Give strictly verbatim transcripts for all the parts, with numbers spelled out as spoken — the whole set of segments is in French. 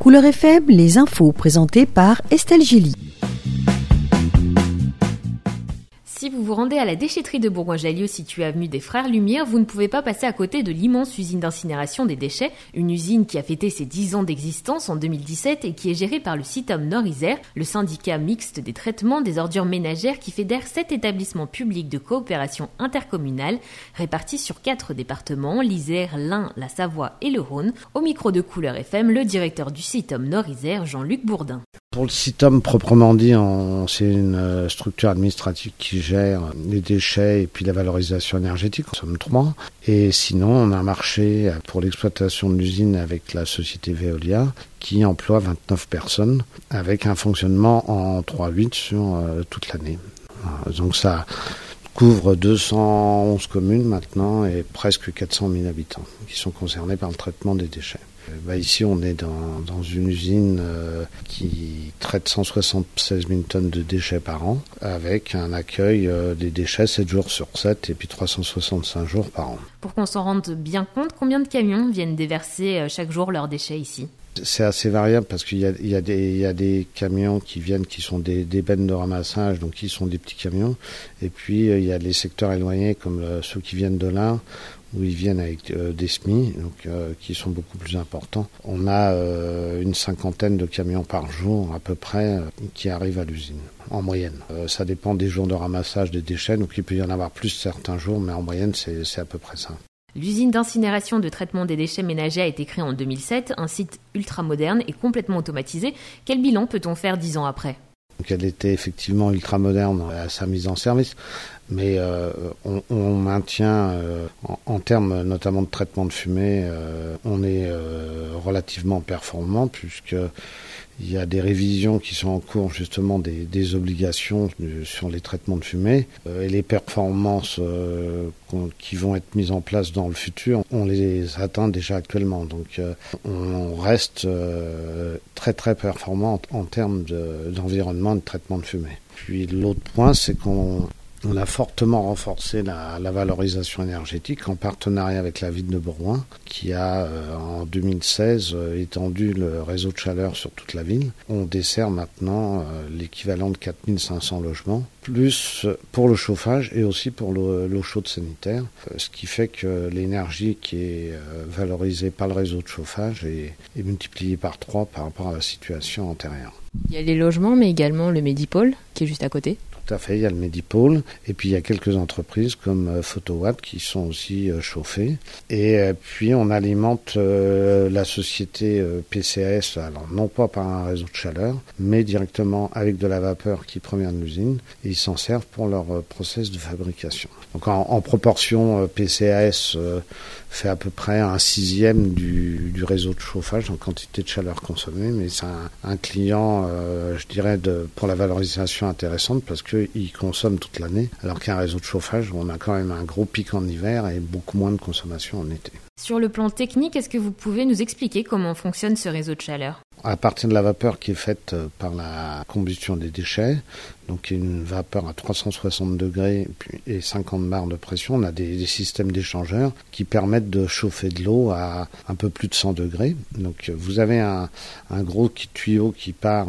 Couleur F M, les infos présentées par Estelle Gilly. Si vous vous rendez à la déchetterie de Bourgoin-Jallieu située avenue des Frères Lumière, vous ne pouvez pas passer à côté de l'immense usine d'incinération des déchets, une usine qui a fêté ses dix ans d'existence en deux mille dix-sept et qui est gérée par le Citom Nord-Isère, le syndicat mixte des traitements des ordures ménagères qui fédère sept établissements publics de coopération intercommunale répartis sur quatre départements, l'Isère, l'Ain, la Savoie et le Rhône. Au micro de Couleur F M, le directeur du Citom Nord-Isère, Jean-Luc Bourdin. Pour le Citom proprement dit, on, c'est une structure administrative qui gère les déchets et puis la valorisation énergétique, en somme trois. Et sinon, on a un marché pour l'exploitation de l'usine avec la société Veolia qui emploie vingt-neuf personnes avec un fonctionnement en trois huit sur euh, toute l'année. Donc ça couvre deux cent onze communes maintenant et presque quatre cent mille habitants qui sont concernés par le traitement des déchets. Bah ici, on est dans, dans une usine euh, qui traite cent soixante-seize mille tonnes de déchets par an, avec un accueil euh, des déchets sept jours sur sept et puis trois cent soixante-cinq jours par an. Pour qu'on s'en rende bien compte, combien de camions viennent déverser chaque jour leurs déchets ici ? C'est assez variable parce qu'il y a, il y a, des, il y a des camions qui viennent, qui sont des, des bennes de ramassage, donc qui sont des petits camions. Et puis, il y a les secteurs éloignés comme euh, ceux qui viennent de l'Ain, où ils viennent avec euh, des S M I, donc euh, qui sont beaucoup plus importants. On a euh, une cinquantaine de camions par jour à peu près euh, qui arrivent à l'usine, en moyenne. Euh, ça dépend des jours de ramassage des déchets, donc il peut y en avoir plus certains jours, mais en moyenne c'est, c'est à peu près ça. L'usine d'incinération de traitement des déchets ménagers a été créée en deux mille sept, un site ultra moderne et complètement automatisé. Quel bilan peut-on faire dix ans après ? Donc elle était effectivement ultra moderne à sa mise en service, mais euh, on, on maintient, euh, en, en termes notamment de traitement de fumée, euh, on est euh, relativement performant puisque il y a des révisions qui sont en cours justement des, des obligations sur les traitements de fumée euh, et les performances euh, qui vont être mises en place dans le futur, on les atteint déjà actuellement. Donc euh, on reste euh, très très performant en, en termes de, d'environnement et de traitement de fumée. Puis l'autre point, c'est qu'on On a fortement renforcé la, la valorisation énergétique en partenariat avec la ville de Bourgoin qui a euh, en deux mille seize euh, étendu le réseau de chaleur sur toute la ville. On dessert maintenant euh, l'équivalent de quatre mille cinq cents logements, plus pour le chauffage et aussi pour l'eau, l'eau chaude sanitaire, euh, ce qui fait que l'énergie qui est euh, valorisée par le réseau de chauffage est, est multipliée par trois par rapport à la situation antérieure. Il y a les logements mais également le Medipôle qui est juste à côté. Tout à fait, il y a le Medipôle et puis il y a quelques entreprises comme euh, Photowatt qui sont aussi euh, chauffées. Et euh, puis on alimente euh, la société euh, P C A S, alors non pas par un réseau de chaleur, mais directement avec de la vapeur qui provient de l'usine et ils s'en servent pour leur euh, process de fabrication. Donc en, en proportion, euh, P C A S euh, fait à peu près un sixième du, du réseau de chauffage en quantité de chaleur consommée, mais c'est un, un client, euh, je dirais, de, pour la valorisation intéressante parce que il consomme toute l'année, alors qu'un réseau de chauffage, on a quand même un gros pic en hiver et beaucoup moins de consommation en été. Sur le plan technique, est-ce que vous pouvez nous expliquer comment fonctionne ce réseau de chaleur ? À partir de la vapeur qui est faite par la combustion des déchets, donc une vapeur à trois cent soixante degrés et cinquante bars de pression, on a des, des systèmes d'échangeurs qui permettent de chauffer de l'eau à un peu plus de cent degrés. Donc vous avez un, un gros tuyau qui part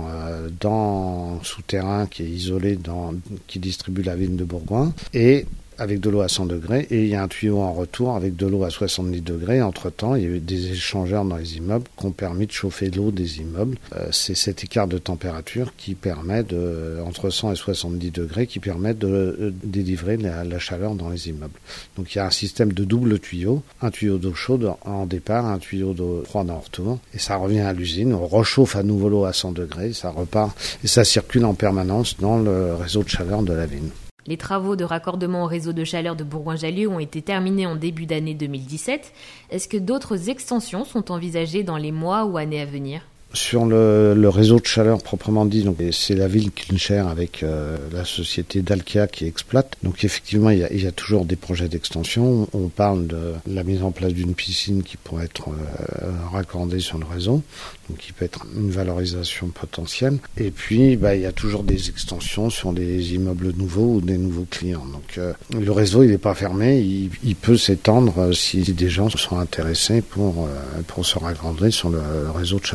dans souterrain, qui est isolé, dans, qui distribue la ville de Bourgoin, et avec de l'eau à cent degrés, et il y a un tuyau en retour avec de l'eau à soixante-dix degrés. Entre-temps, il y a eu des échangeurs dans les immeubles qui ont permis de chauffer l'eau des immeubles. Euh, c'est cet écart de température qui permet, de, entre cent et soixante-dix degrés, qui permet de, de délivrer la, la chaleur dans les immeubles. Donc il y a un système de double tuyau, un tuyau d'eau chaude en départ, un tuyau d'eau froide en retour, et ça revient à l'usine, on réchauffe à nouveau l'eau à cent degrés, ça repart, et ça circule en permanence dans le réseau de chaleur de la ville. Les travaux de raccordement au réseau de chaleur de Bourgoin-Jallieu ont été terminés en début d'année deux mille dix-sept. Est-ce que d'autres extensions sont envisagées dans les mois ou années à venir ? Sur le, le réseau de chaleur proprement dit, donc c'est la ville qui le gère avec euh, la société Dalkia qui exploite. Donc effectivement, il y, a, il y a toujours des projets d'extension. On parle de la mise en place d'une piscine qui pourrait être euh, raccordée sur le réseau, donc qui peut être une valorisation potentielle. Et puis, bah, il y a toujours des extensions sur des immeubles nouveaux ou des nouveaux clients. Donc euh, le réseau, il n'est pas fermé, il, il peut s'étendre si des gens sont intéressés pour, euh, pour se raccrocher sur le réseau de chaleur.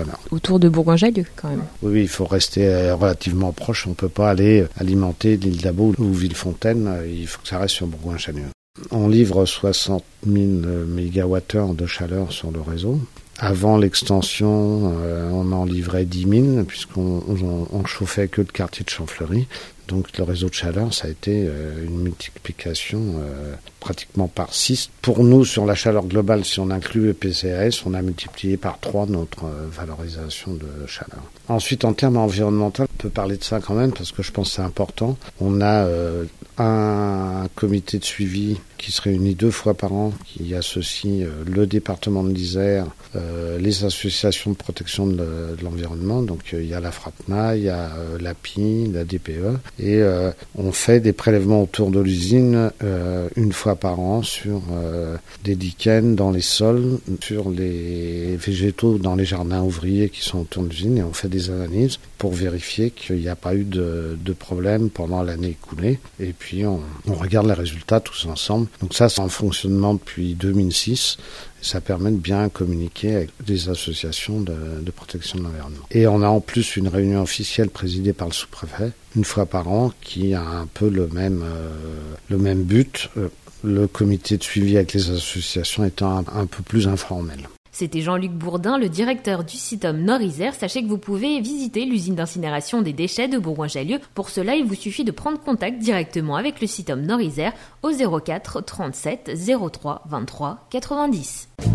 autour de Bourgoin-Jallieu quand même. Oui, oui, il faut rester relativement proche. On ne peut pas aller alimenter l'île d'Abo ou Villefontaine. Il faut que ça reste sur Bourgoin-Jallieu. On livre soixante mille mégawattheures de chaleur sur le réseau. Avant l'extension, euh, on en livrait dix mille, puisqu'on on, on chauffait que le quartier de Champfleury. Donc le réseau de chaleur, ça a été euh, une multiplication euh, pratiquement par six. Pour nous, sur la chaleur globale, si on inclut le P C A S, on a multiplié par trois notre euh, valorisation de chaleur. Ensuite, en termes environnementaux, on peut parler de ça quand même, parce que je pense que c'est important. On a euh, un comité de suivi qui se réunit deux fois par an, qui associe euh, le département de l'Isère, euh, les associations de protection de, de l'environnement. Donc euh, il y a la FRAPNA, il y a euh, l'A P I, la D P E. Et euh, on fait des prélèvements autour de l'usine euh, une fois par an sur euh, des lichens dans les sols, sur les végétaux dans les jardins ouvriers qui sont autour de l'usine, et on fait des analyses pour vérifier qu'il n'y a pas eu de, de problème pendant l'année écoulée. Et puis on, on regarde les résultats tous ensemble. Donc ça, c'est en fonctionnement depuis deux mille six. Ça permet de bien communiquer avec des associations de, de protection de l'environnement. Et on a en plus une réunion officielle présidée par le sous-préfet, une fois par an, qui a un peu le même, euh, le même but. Euh, le comité de suivi avec les associations étant un, un peu plus informel. C'était Jean-Luc Bourdin, le directeur du Sitom Nord-Isère. Sachez que vous pouvez visiter l'usine d'incinération des déchets de Bourgoin-Jallieu. Pour cela, il vous suffit de prendre contact directement avec le Sitom Nord-Isère au zéro quatre trente-sept zéro trois vingt-trois quatre-vingt-dix.